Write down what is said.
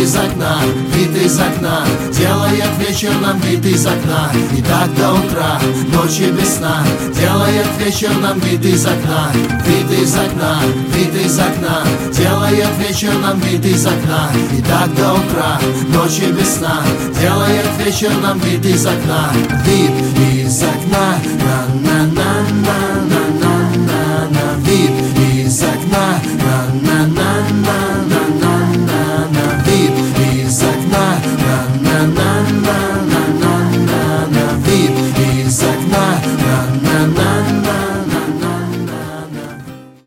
из окна, вид из окна, делает вечер нам вид из окна. И так до утра, ночи без сна, делает вечер нам вид из окна. Вид из окна, вид из окна, делает вечер нам вид из окна. И так до утра, ночи без сна, делает вечер нам вид из окна. Вид